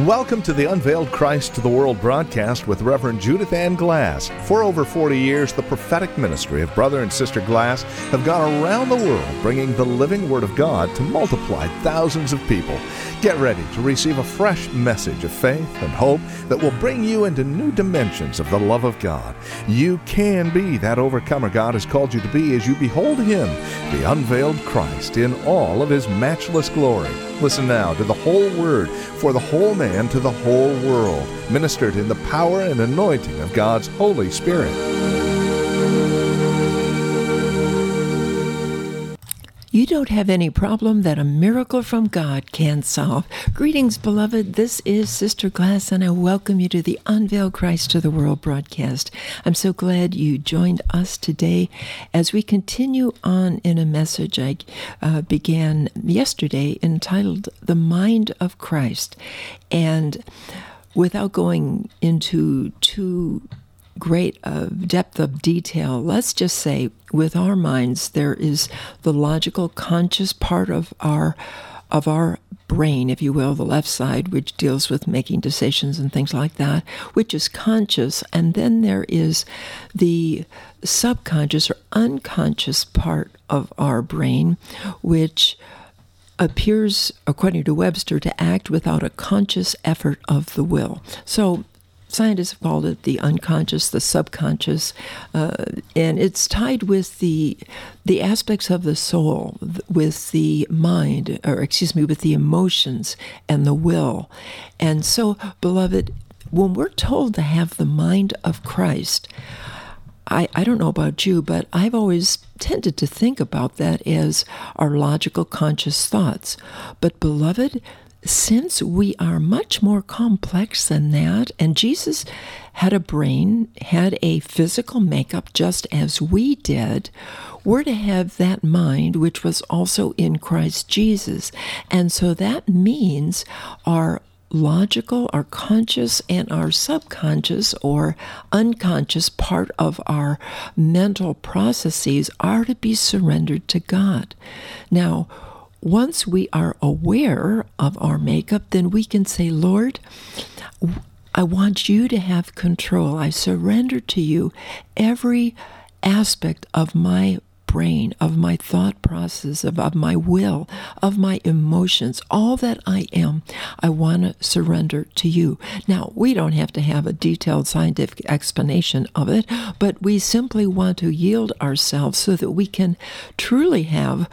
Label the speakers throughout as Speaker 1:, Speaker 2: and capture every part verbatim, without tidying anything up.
Speaker 1: Welcome to the Unveiled Christ to the World broadcast with Reverend Judith Ann Glass. For over forty years, the prophetic ministry of Brother and Sister Glass have gone around the world bringing the living Word of God to multiply thousands of people. Get ready to receive a fresh message of faith and hope that will bring you into new dimensions of the love of God. You can be that overcomer God has called you to be as you behold Him, the unveiled Christ, in all of His matchless glory. Listen now to the whole Word for the whole man to the whole world, ministered in the power and anointing of God's Holy Spirit.
Speaker 2: You don't have any problem that a miracle from God can solve. Greetings, beloved. This is Sister Glass, and I welcome you to the Unveiled Christ to the World broadcast. I'm so glad you joined us today as we continue on in a message I uh, began yesterday entitled The Mind of Christ. And without going into too great uh, depth of detail, let's just say with our minds there is the logical conscious part of our of our brain, if you will, the left side, which deals with making decisions and things like that, which is conscious, and then there is the subconscious or unconscious part of our brain, which appears, according to Webster, to act without a conscious effort of the will. So scientists have called it the unconscious, the subconscious, uh, and it's tied with the the aspects of the soul, with the mind, or excuse me, with the emotions and the will. And so, beloved, when we're told to have the mind of Christ, I, I don't know about you, but I've always tended to think about that as our logical, conscious thoughts. But, beloved, since we are much more complex than that, and Jesus had a brain, had a physical makeup just as we did, we're to have that mind which was also in Christ Jesus. And so that means our logical, our conscious, and our subconscious or unconscious part of our mental processes are to be surrendered to God. Now, once we are aware of our makeup, then we can say, Lord, I want you to have control. I surrender to you every aspect of my brain, of my thought process, of, of my will, of my emotions, all that I am, I want to surrender to you. Now, we don't have to have a detailed scientific explanation of it, but we simply want to yield ourselves so that we can truly have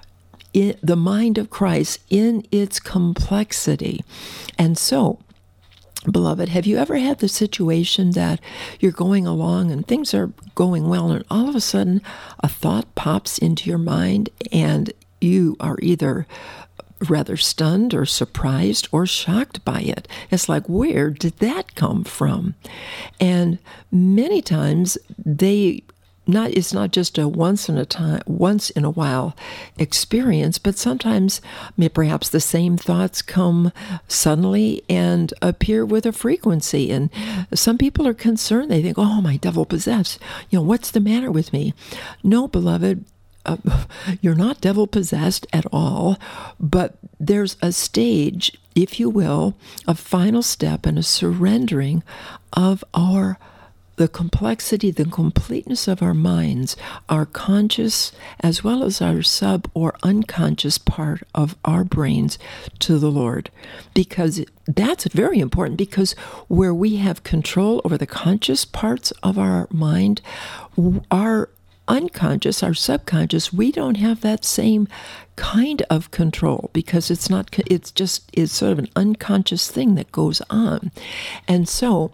Speaker 2: In the mind of Christ in its complexity. And so, beloved, have you ever had the situation that you're going along and things are going well, and all of a sudden a thought pops into your mind and you are either rather stunned or surprised or shocked by it? It's like, where did that come from? And many times they Not, it's not just a once in a time, once in a while experience, but sometimes perhaps the same thoughts come suddenly and appear with a frequency. And some people are concerned. They think, "Oh, my devil possessed. You know, what's the matter with me?" No, beloved, uh, you're not devil possessed at all. But there's a stage, if you will, a final step and a surrendering of our the complexity, the completeness of our minds, our conscious as well as our sub or unconscious part of our brains to the Lord. Because that's very important, because where we have control over the conscious parts of our mind, our unconscious, our subconscious, we don't have that same kind of control, because it's not, it's just, it's sort of an unconscious thing that goes on. And so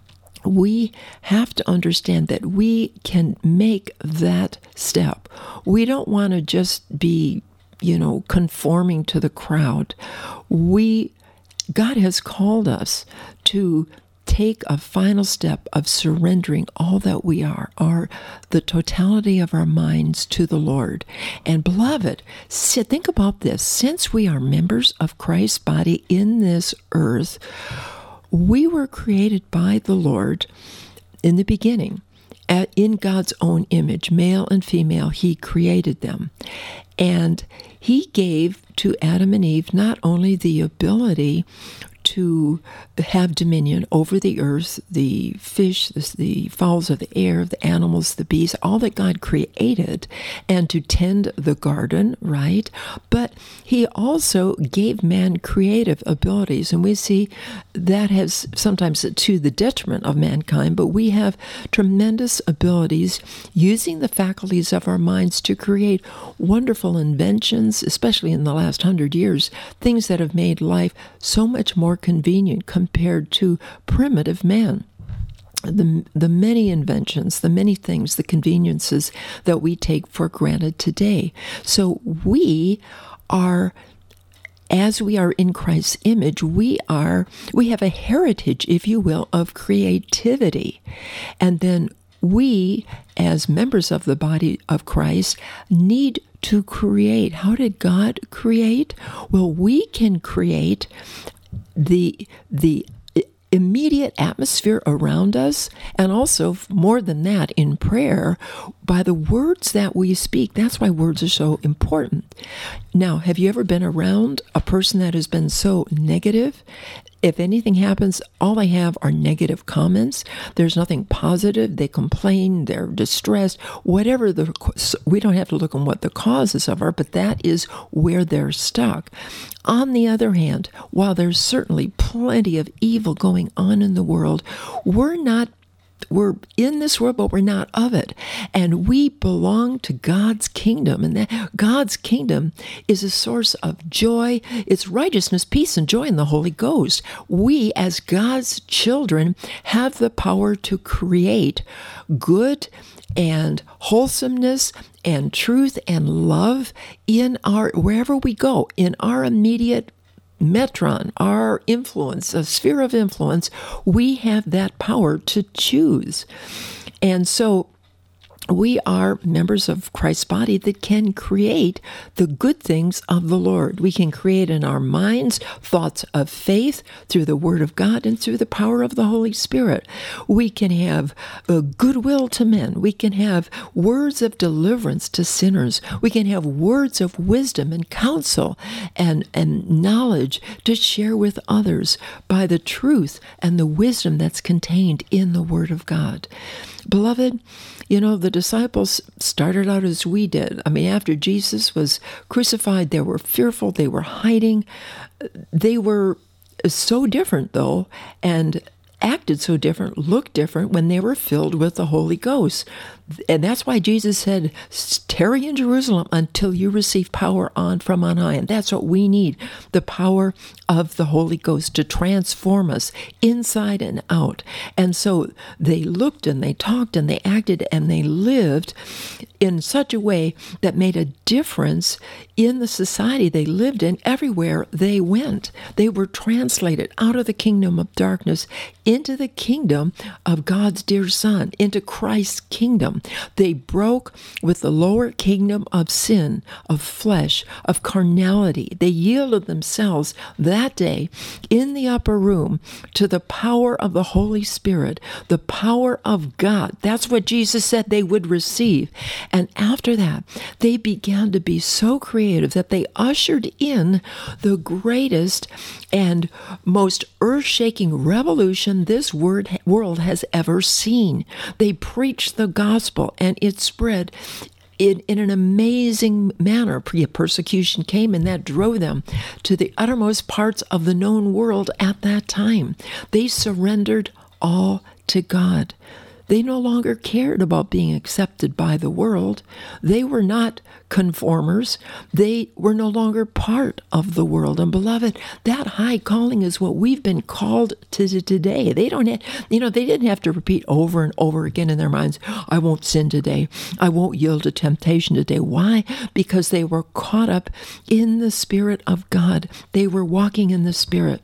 Speaker 2: we have to understand that we can make that step. We don't want to just be, you know, conforming to the crowd. We, God has called us to take a final step of surrendering all that we are, our the totality of our minds to the Lord. And beloved, think about this. Since we are members of Christ's body in this earth, we were created by the Lord in the beginning, in God's own image, male and female. He created them. And He gave to Adam and Eve not only the ability to have dominion over the earth, the fish, the, the fowls of the air, the animals, the beasts, all that God created, and to tend the garden, right? But he also gave man creative abilities, and we see that has sometimes to the detriment of mankind, but we have tremendous abilities using the faculties of our minds to create wonderful inventions, especially in the last hundred years, things that have made life so much more convenient compared to primitive man. The, the many inventions, the many things, the conveniences that we take for granted today. So we are, as we are in Christ's image, we are, we have a heritage, if you will, of creativity. And then we, as members of the body of Christ, need to create. How did God create? Well, we can create the the immediate atmosphere around us, and also more than that, in prayer, by the words that we speak. That's why words are so important. Now, have you ever been around a person that has been so negative? If anything happens, all they have are negative comments. There's nothing positive. They complain, they're distressed, whatever the, we don't have to look on what the causes of are, but that is where they're stuck. On the other hand, while there's certainly plenty of evil going on in the world, we're not We're in this world, but we're not of it. And we belong to God's kingdom. And that God's kingdom is a source of joy. It's righteousness, peace, and joy in the Holy Ghost. We, as God's children, have the power to create good and wholesomeness and truth and love in our, wherever we go, in our immediate metron, our influence, a sphere of influence. We have that power to choose. And so we are members of Christ's body that can create the good things of the Lord. We can create in our minds thoughts of faith through the Word of God and through the power of the Holy Spirit. We can have a goodwill to men. We can have words of deliverance to sinners. We can have words of wisdom and counsel and, and knowledge to share with others by the truth and the wisdom that's contained in the Word of God. Beloved, you know, the disciples started out as we did. I mean, after Jesus was crucified, they were fearful, they were hiding. They were so different, though, and acted so different, looked different when they were filled with the Holy Ghost. And that's why Jesus said, tarry in Jerusalem until you receive power on from on high. And that's what we need, the power of the Holy Ghost to transform us inside and out. And so they looked and they talked and they acted and they lived in such a way that made a difference in the society they lived in everywhere they went. They were translated out of the kingdom of darkness into the kingdom of God's dear Son, into Christ's kingdom. They broke with the lower kingdom of sin, of flesh, of carnality. They yielded themselves that day in the upper room to the power of the Holy Spirit, the power of God. That's what Jesus said they would receive. And after that, they began to be so creative that they ushered in the greatest and most earth-shaking revolution this word, world has ever seen. They preached the gospel, and it spread in, in an amazing manner. Persecution came, and that drove them to the uttermost parts of the known world at that time. They surrendered all to God. They no longer cared about being accepted by the world. They were not conformers. They were no longer part of the world. And beloved, that high calling is what we've been called to today. They don't have, you know, they didn't have to repeat over and over again in their minds, I won't sin today. I won't yield to temptation today. Why? Because they were caught up in the Spirit of God. They were walking in the Spirit.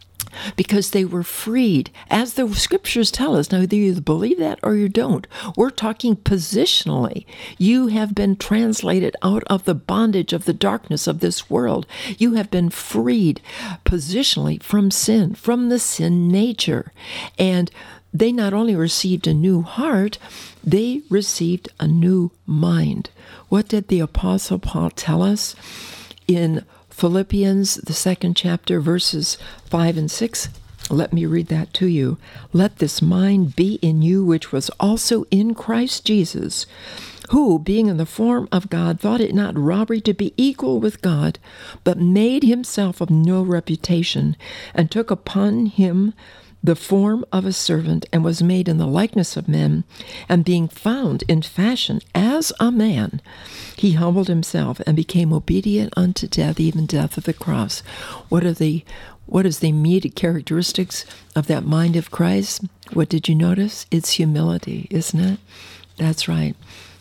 Speaker 2: Because they were freed, as the scriptures tell us. Now, either you believe that or you don't. We're talking positionally. You have been translated out of the bondage of the darkness of this world. You have been freed positionally from sin, from the sin nature. And they not only received a new heart, they received a new mind. What did the Apostle Paul tell us in Philippians, the second chapter, verses five and six. Let me read that to you. Let this mind be in you, which was also in Christ Jesus, who, being in the form of God, thought it not robbery to be equal with God, but made himself of no reputation, and took upon him the form of a servant, and was made in the likeness of men. And being found in fashion as a man, he humbled himself and became obedient unto death, even death of the cross. What are the What is the immediate characteristics of that mind of Christ? What did you notice? It's humility, isn't it? That's right.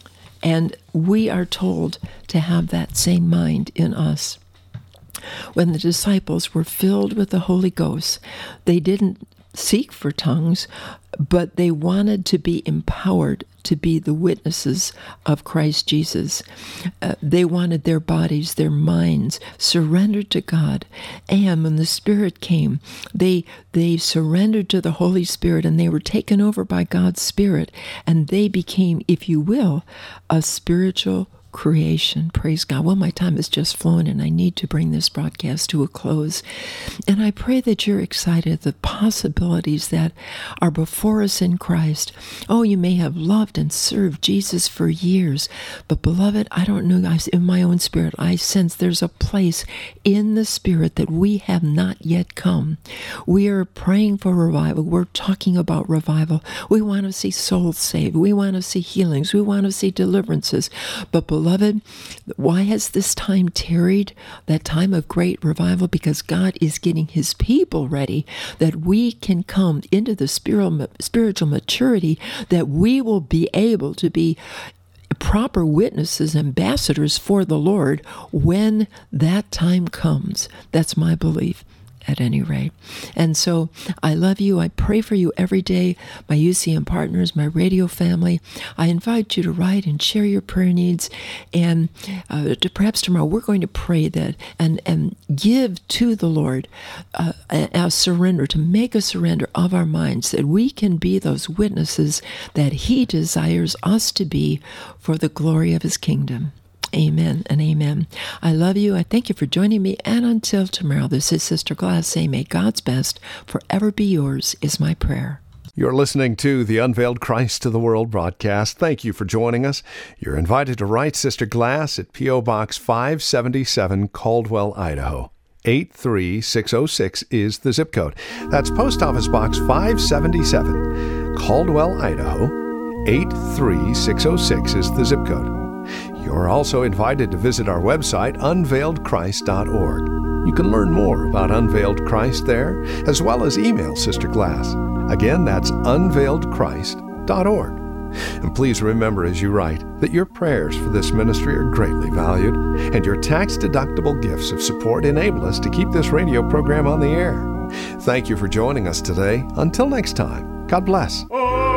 Speaker 2: And we are told to have that same mind in us. When the disciples were filled with the Holy Ghost, they didn't seek for tongues, but they wanted to be empowered to be the witnesses of Christ Jesus. Uh, they wanted their bodies, their minds surrendered to God. And when the Spirit came, they they surrendered to the Holy Spirit, and they were taken over by God's Spirit, and they became, if you will, a spiritual creation. Praise God. Well, my time has just flown, and I need to bring this broadcast to a close. And I pray that you're excited, the possibilities that are before us in Christ. Oh, you may have loved and served Jesus for years, but beloved, I don't know, I, in my own spirit, I sense there's a place in the Spirit that we have not yet come. We are praying for revival. We're talking about revival. We want to see souls saved. We want to see healings. We want to see deliverances. But beloved, why has this time tarried, that time of great revival? Because God is getting his people ready, that we can come into the spiritual maturity, that we will be able to be proper witnesses, ambassadors for the Lord when that time comes. That's my belief, at any rate. And so I love you. I pray for you every day, my U C M partners, my radio family. I invite you to write and share your prayer needs. And uh, to, perhaps tomorrow we're going to pray that and, and give to the Lord uh, a, a surrender, to make a surrender of our minds, that we can be those witnesses that he desires us to be for the glory of his kingdom. Amen and amen. I love you. I thank you for joining me. And until tomorrow, this is Sister Glass saying, may God's best forever be yours, is my prayer.
Speaker 1: You're listening to the Unveiled Christ to the World broadcast. Thank you for joining us. You're invited to write Sister Glass at P O Box five seventy-seven, Caldwell, Idaho. eight three six oh six is the zip code. That's Post Office Box five seventy-seven, Caldwell, Idaho. eight three six oh six is the zip code. You're also invited to visit our website, unveiled christ dot org. You can learn more about Unveiled Christ there, as well as email Sister Glass. Again, that's unveiled christ dot org. And please remember as you write that your prayers for this ministry are greatly valued, and your tax-deductible gifts of support enable us to keep this radio program on the air. Thank you for joining us today. Until next time, God bless.